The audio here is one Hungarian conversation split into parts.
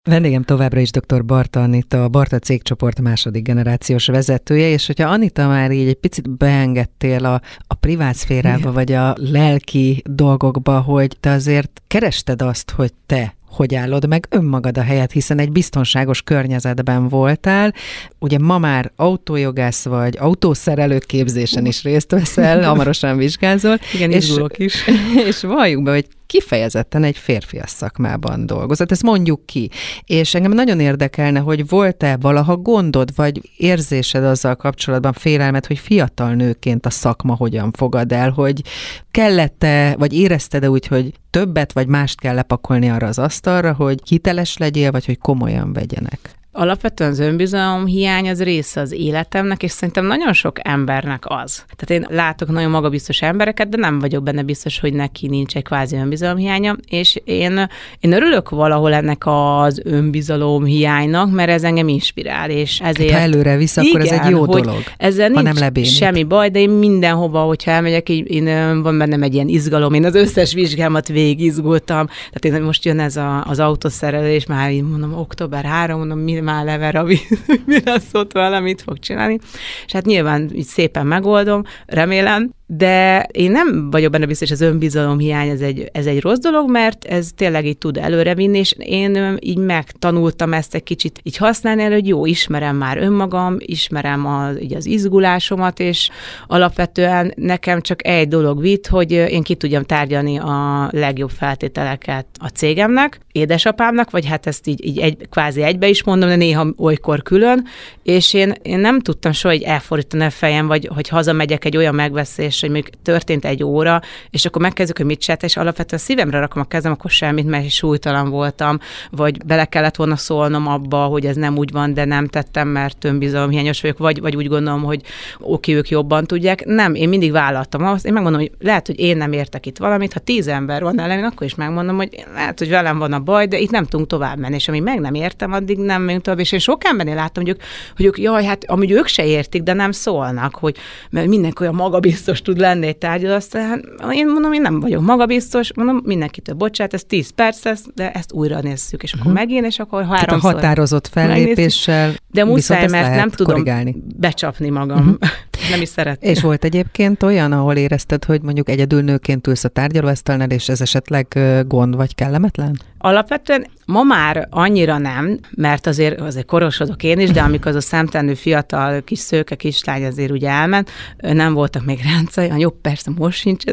Vendégem továbbra is dr. Barta Anita, a Barta cégcsoport második generációs vezetője, és hogyha Anita már így egy picit beengedtél a privát szférába, vagy a lelki dolgokba, hogy te azért kerested azt, hogy te hogy állod meg önmagad a helyet, hiszen egy biztonságos környezetben voltál. Ugye ma már autójogász vagy, autószerelő képzésen is részt veszel, hamarosan vizsgázol. Igen, izgulok is. És valljuk be, hogy kifejezetten egy férfias szakmában dolgozott, ezt mondjuk ki. És engem nagyon érdekelne, hogy volt-e valaha gondod, vagy érzésed azzal kapcsolatban, félelmed, hogy fiatal nőként a szakma hogyan fogad el, hogy kellett-e, vagy érezted-e úgy, hogy többet vagy mást kell lepakolni arra az asztalra, hogy hiteles legyél, vagy hogy komolyan vegyenek? Alapvetően az önbizalom hiány az része az életemnek, és szerintem nagyon sok embernek az. Tehát én látok nagyon magabiztos embereket, de nem vagyok benne biztos, hogy neki nincs egy kvázi önbizalom hiánya, és én örülök valahol ennek az önbizalom hiánynak, mert ez engem inspirál, és ezért... Hát, ha előre visz, akkor ez egy jó dolog, ezzel nincs semmi baj, de én mindenhova, hogyha elmegyek, van bennem egy ilyen izgalom, én az összes vizsgámat végig izgultam, tehát én most jön ez az autószerelés, már így mondom, október 3, mondom, már lever, mi lesz ott vele, mit fog csinálni. És hát nyilván így szépen megoldom, remélem, de én nem vagyok benne biztos, hogy az önbizalom hiány ez egy rossz dolog, mert ez tényleg így tud előrevinni, és én így megtanultam ezt egy kicsit így használni, hogy jó, ismerem már önmagam, ismerem az izgulásomat, és alapvetően nekem csak egy dolog vitt, hogy én ki tudjam tárgyalni a legjobb feltételeket a cégemnek, édesapámnak, vagy hát ezt így kvázi egybe is mondom, de néha olykor külön, és én nem tudtam soha így elfordítani a fejem, vagy hogy hazamegyek egy olyan megbeszélés, hogy mondjuk történt 1 óra, és akkor megkezdjük, hogy mit csinálta, és alapvetően szívemre rakom a kezem, akkor semmit, mert súlytalan voltam, vagy bele kellett volna szólnom abba, hogy ez nem úgy van, de nem tettem, mert önbizalomhiányos vagyok, vagy úgy gondolom, hogy oké, ők jobban tudják. Nem, én mindig vállaltam azt, én megmondom, hogy lehet, hogy én nem értek itt valamit, ha 10 ember van ellen, akkor is megmondom, hogy lehet, hogy velem van a baj, de itt nem tudunk tovább menni, és amíg meg nem értem, addig nem megyünk tovább, és én sok embernél láttam, hogy ők jaj, hát amúgy ők se értik, de nem szólnak, hogy mert mindenki olyan magabiztos tud lenni egy tárgyal, aztán én mondom, én nem vagyok magabiztos, mondom, mindenkitől bocsánat, ez 10 perc lesz, de ezt újra nézzük, és akkor megint, és akkor 3-szor. Tehát a határozott fellépéssel de muszáj, mert nem tudom korrigálni. Becsapni magam. Nem is szeretném. És volt egyébként olyan, ahol érezted, hogy mondjuk egyedül nőként ülsz a tárgyalóasztalnál, és ez esetleg gond vagy kellemetlen? Alapvetően ma már annyira nem, mert azért korosodok én is, de amikor az a szemtelenül fiatal kis szőke kislány azért ugye elment, nem voltak még ráncai, jó, persze most sincs,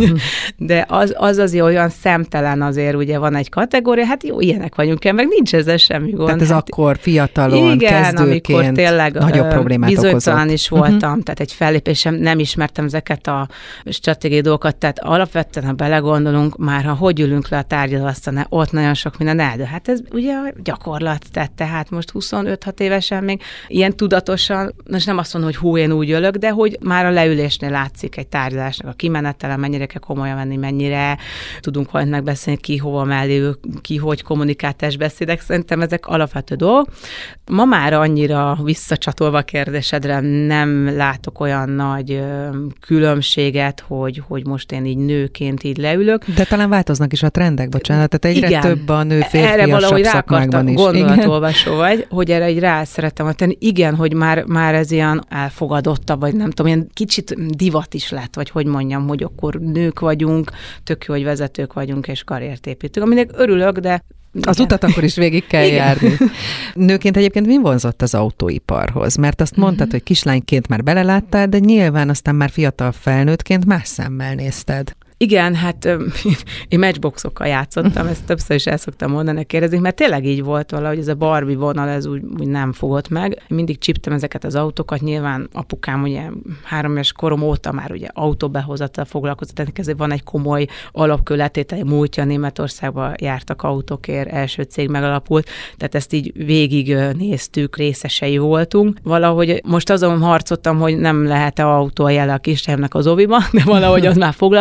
de az azért olyan szemtelen azért ugye van egy kategória, hát jó, ilyenek vagyunk el, meg nincs ezzel semmi gond. Tehát ez hát, akkor fiatalon, igen, kezdőként amikor tényleg nagyobb problémát bizonytalan okozott. is voltam, tehát egy fellépésem, nem ismertem ezeket a stratégiai dolgokat, tehát alapvetően, ha belegondolunk, már ha hogy ülünk le a tárgyalóasztalnál, ott nagyon sok minden eldől. Hát ez ugye a gyakorlat, tehát most 25-6 évesen még ilyen tudatosan, most nem azt mondom, hogy hú, én úgy ülök, de hogy már a leülésnél látszik egy tárgyalásnak a kimenetele, mennyire kell komolyan venni, mennyire tudunk majd megbeszélni, ki hova mellé, ki hogy kommunikál testbeszédek, szerintem ezek alapvető dolgok. Ma már annyira visszacsatolva a kérdésedre nem látok olyan nagy különbséget, hogy most én így nőként így leülök. De talán változnak is a trendek, bocsánat, tehát egyre több a nő férfiasabb szakmákban is. Gondolatolvasó vagy, hogy erre így rá szerettem tenni. Igen, hogy már ez ilyen elfogadottabb, vagy nem tudom, ilyen kicsit divat is lett, vagy hogy mondjam, hogy akkor nők vagyunk, tök jó, hogy vezetők vagyunk, és karriert építünk. Aminek örülök, de igen. Az utat akkor is végig kell járni. Nőként egyébként mi vonzott az autóiparhoz? Mert azt mondtad, hogy kislányként már beleláttál, de nyilván aztán már fiatal felnőttként más szemmel nézted. Igen, hát én matchboxokkal játszottam, ezt többször is el szoktam mondani, kérdezik, mert tényleg így volt valahogy, ez a Barbie vonal, ez úgy nem fogott meg. Én mindig csíptem ezeket az autókat, nyilván apukám ugye 3 éves korom óta már ugye autóbehozattal foglalkozott, tehát ezért van egy komoly alapkőletételi múltja, Németországban jártak autókért, első cég megalapult, tehát ezt így végig néztük, részesei voltunk. Valahogy most azon harcoltam, hogy nem lehet-e autó a jele a kislámnak az oviba, de valahogy az már foglaltott.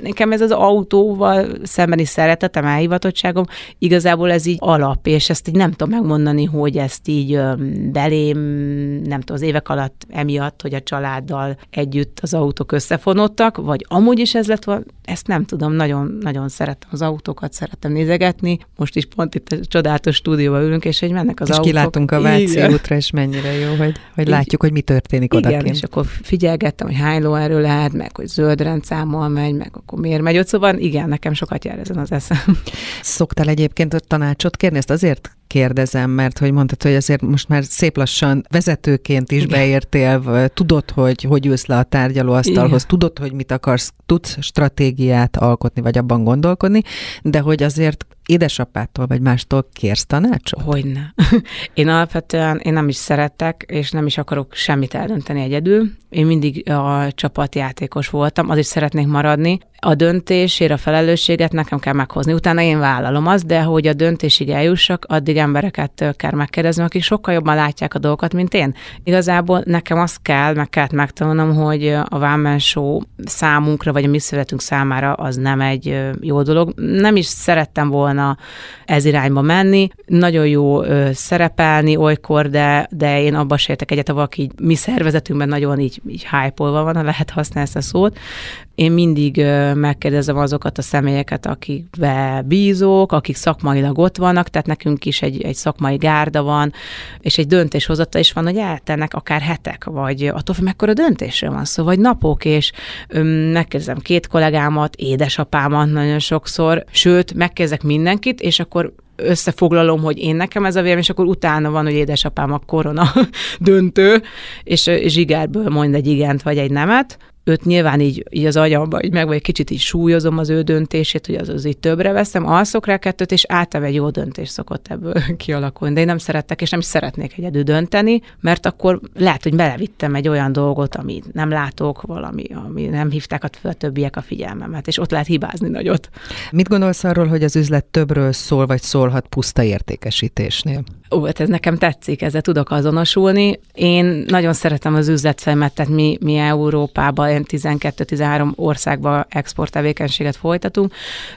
nekem ez az autóval szembeni szeretetem, elhivatottságom, igazából ez így alap, és ezt így nem tudom megmondani, hogy ezt így belém, nem tudom, az évek alatt emiatt, hogy a családdal együtt az autók összefonódtak, vagy amúgy is ez lett, ezt nem tudom, nagyon, nagyon szeretem az autókat, szeretem nézegetni. Most is pont itt a csodálatos stúdióban ülünk, és hogy mennek az autók. És kilátunk a Váci útra, és mennyire jó, hogy látjuk, hogy mi történik odakint. Igen, és akkor figyelgettem, hogy hány lóerő lehet, meg hogy zöld rendszámmal megy, meg akkor miért megy ott, szóval igen, nekem sokat jár ezen az eszem. Szoktál egyébként ott tanácsot kérni? Ezt azért kérdezem, mert hogy mondtad, hogy azért most már szép lassan vezetőként is beértél, tudod, hogy ülsz le a tárgyalóasztalhoz, igen. Tudod, hogy mit akarsz, tudsz stratégiát alkotni, vagy abban gondolkodni, de hogy azért édesapától vagy mástól kérsz tanácsot? Hogyne. Én alapvetően nem is szeretek, és nem is akarok semmit eldönteni egyedül. Én mindig a csapatjátékos voltam, az is szeretnék maradni. A döntésért a felelősséget nekem kell meghozni. Utána én vállalom azt, de hogy a döntésig eljussak, addig embereket kell megkérdezni, akik sokkal jobban látják a dolgokat, mint én. Igazából nekem azt kellett megtanulnom, hogy a One Man Show számunkra, vagy a mi szövetünk számára az nem egy jó dolog. Nem is szerettem volna ez irányba menni. Nagyon jó szerepelni olykor, de én abba se értek egyet, ha valaki mi szervezetünkben nagyon így hype-olva van, ha lehet használni ezt a szót. Én mindig megkérdezem azokat a személyeket, akikbe bízok, akik szakmailag ott vannak, tehát nekünk is egy szakmai gárda van, és egy döntéshozata is van, hogy eltennek akár hetek, vagy attól, hogy mekkora döntésről van szó, vagy napok, és megkérdezem 2 kollégámat, édesapámat nagyon sokszor, sőt, megkérdezek mindenkit, és akkor összefoglalom, hogy én nekem ez a vélemény, és akkor utána van, hogy édesapám a korona döntő, és zsigerből mond egy igent vagy egy nemet. Őt nyilván így az agyamba, így meg vagy kicsit így súlyozom az ő döntését, hogy az így többre veszem, alszok rá 2, és általában egy jó döntés szokott ebből kialakulni. De én nem szerettek, és nem is szeretnék egyedül dönteni, mert akkor lehet, hogy belevittem egy olyan dolgot, amit nem látok, valami, ami nem hívták fel a többiek a figyelmemet, és ott lehet hibázni nagyot. Mit gondolsz arról, hogy az üzlet többről szól, vagy szólhat puszta értékesítésnél? Hát ez nekem tetszik, ezzel tudok azonosulni. Én nagyon szeretem az üzletfejmet, tehát mi Európában 12-13 országba export tevékenységet folytatunk,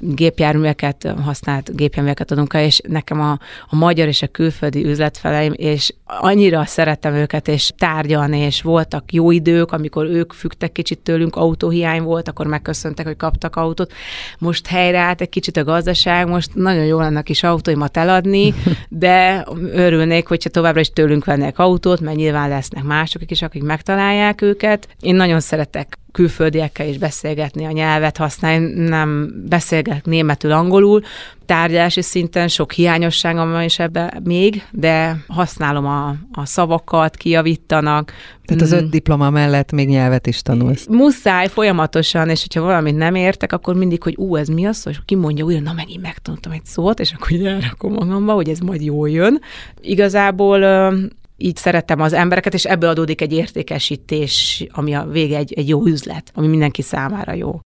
használt gépjárműveket adunk el, és nekem a magyar és a külföldi üzletfeleim, és annyira szerettem őket, és tárgyalni, és voltak jó idők, amikor ők függtek kicsit tőlünk, autóhiány volt, akkor megköszöntek, hogy kaptak autót. Most helyreállt egy kicsit a gazdaság, most nagyon jó lenne a kis autóimat eladni, de örülnék, hogyha továbbra is tőlünk vennek autót, mert nyilván lesznek mások is, akik megtalálják őket. Én nagyon szeretek külföldiekkel is beszélgetni, a nyelvet használni, nem beszélgetek németül, angolul, tárgyalási szinten sok hiányosságom van is ebben még, de használom a szavakat, kijavítanak. Tehát az 5 diploma mellett még nyelvet is tanulsz. Muszáj folyamatosan, és hogyha valamit nem értek, akkor mindig, hogy ez mi az, és ki mondja újra, na megint megtanultam egy szót, és akkor így elrakom magamba, hogy ez majd jól jön. Igazából így szeretem az embereket, és ebből adódik egy értékesítés, ami a vége egy jó üzlet, ami mindenki számára jó.